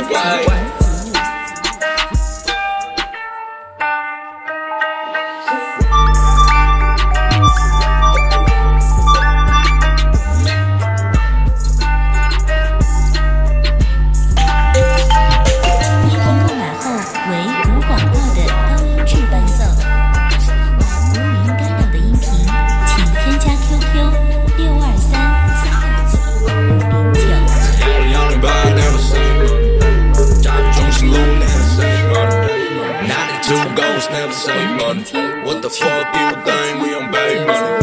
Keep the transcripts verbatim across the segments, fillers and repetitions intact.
Never save money. What the fuck you think? We on baby money.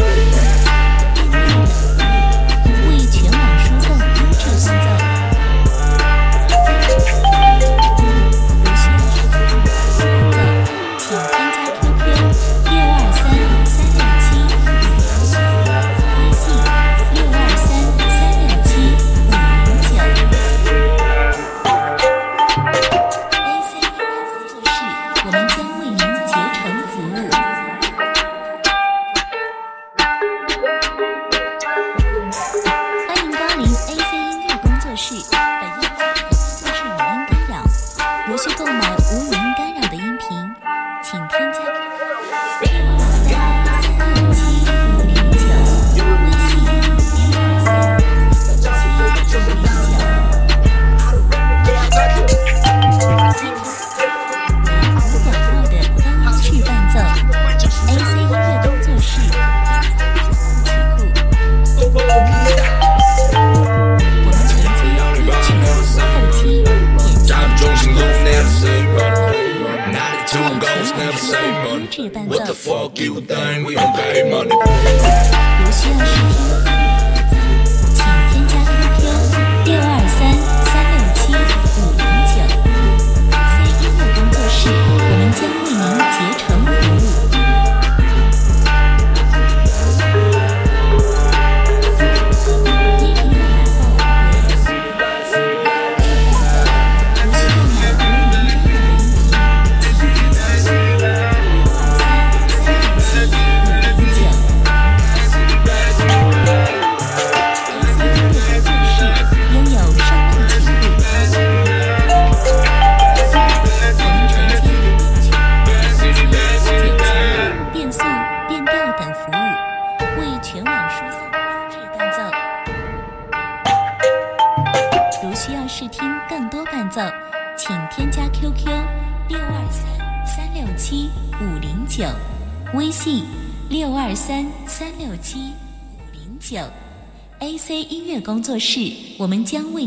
为全网输送优质伴奏。如需要收听优质伴奏，请添加 Q Q 六二三三六七五零九，微信六二三三六七五零九。A C 音乐工作室，我们将为您竭诚服务。欢迎光临 A C 音乐工作室，本音频可能会是语音干扰，如需购买无语音干扰的音频，请添加 Q Q 六二三三六七五零九，微信六二三三六七五零九。无广告的高音质伴奏 ，A C 音乐工作室，曲库。我们承接编曲、后期、剪辑、 中心路 never save money. ninety-two goals never save 优 money. 质伴 What the 奏。 fuck you think? We on baby money. 如需要试听请添加 Q Q 六二三三六七五零九。C 音乐工作室，我们将为您竭诚服务。音频购买后为如需购买无语音干扰的音频，请添加 Q Q 六二三三六七五零九。A C 音乐工作室拥有上万曲库，我们承接编曲、后期、剪辑、变速、变调等服务，为全网输送优质伴奏。如需要试听更多伴奏，请添加 Q Q 六二三三六七五零九，微信六二三三六七五零九。A C 音乐工作室，我们将为